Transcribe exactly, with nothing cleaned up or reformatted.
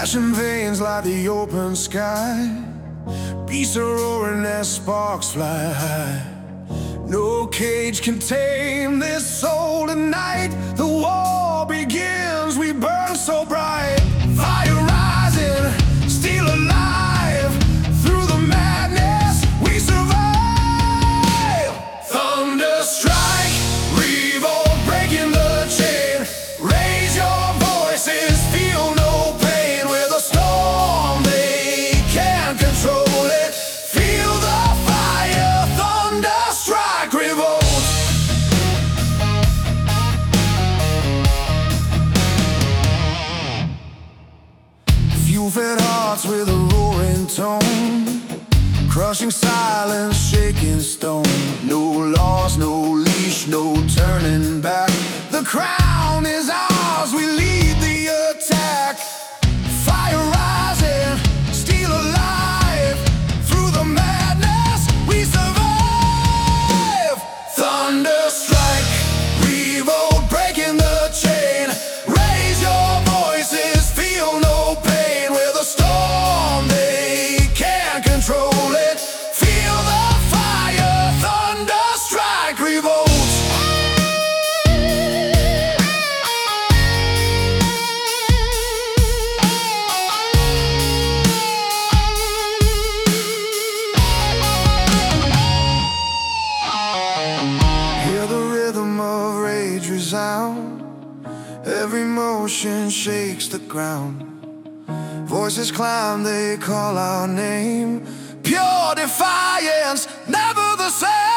Passion veins like the open sky. Beasts are roaring as sparks fly high. No cage can tame this soul tonight. The war begins, we burn so bright. Fire rising, still alive. Through the madness, we survive. Thunder strike, revolt breaking the chain. Raise your voices, feel no pain. With a storm, they can't control it. Feel the fire, thunder strike, revolt. Fuel-fed hearts with a roaring tone, crushing silence, shaking stone. No laws, no leash, no turning back. The crown is ours, we lead the attack. Fire rising, still alive. Through the madness, we survive. Thunder strike, revolt breaking the chain. Raise your voices, feel no pain. With a storm, they can't control it. Feel the fire, thunder strike, revolt. Resound. Every motion shakes the ground. Voices climb, they call our name. Pure defiance, never the same.